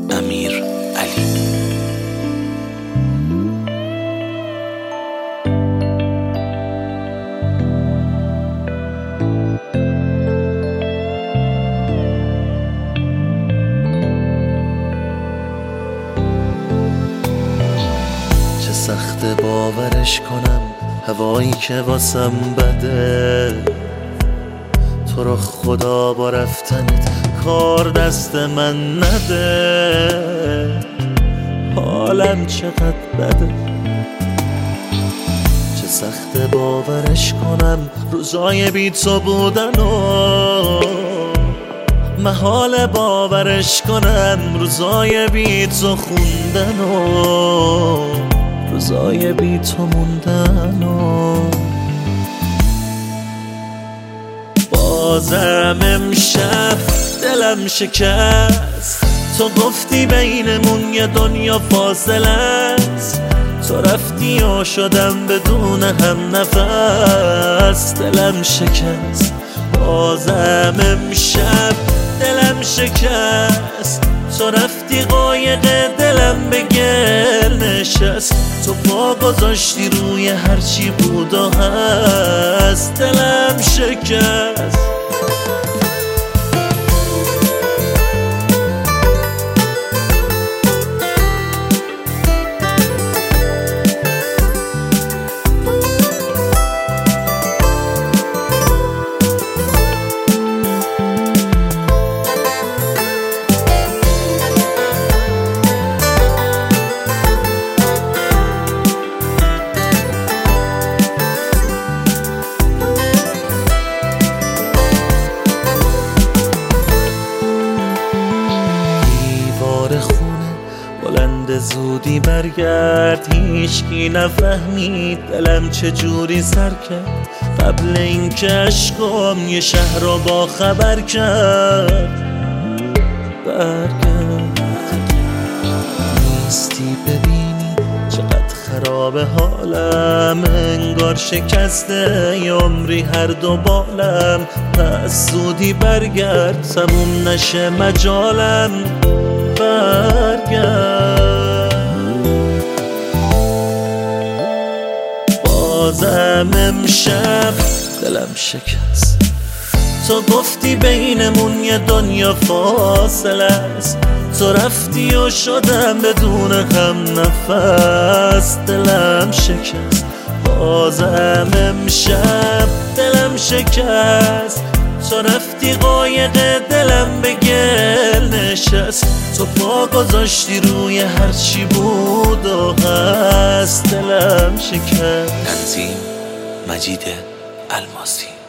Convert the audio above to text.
امیر علی. چه سخت باورش کنم هوایی که واسم بده، تو رو خدا با رفتنت کار دست من نده. حالم چقدر بده، چه سخت باورش کنم روزای بی تو بودن و محال باورش کنم روزای بی تو خوندن و روزای بی تو موندن و بازم امشب دلم شکست. تو گفتی بینمون یه دنیا فاصله است، تو رفتی و شدم بدون هم نفس. دلم شکست، بازم امشب دلم شکست. تو رفتی قایق دلم به گل نشست، تو پا گذاشتی روی هرچی بود و هست. دلم شکست. بلند زودی برگرد، هیچکی نفهمید دلم چجوری سر کرد. قبل اینکه عشقم یه شهر رو با خبر کرد. برگرد نیستی ببینی چقدر خراب حالم، انگار شکسته ی عمری هر دو بالم. پس زودی برگرد تموم نشه مجالم. برگرد بازم امشب دلم شکست. تو گفتی بینمون یه دنیا فاصله است، تو رفتی و شدم بدون هم نفس. دلم شکست، بازم امشب دلم شکست. تو رفتی قایق دلم به گل نشست، تو پا گذاشتی روی هرچی بود و هست. دلم شکست. تنظیم مجید الماسی.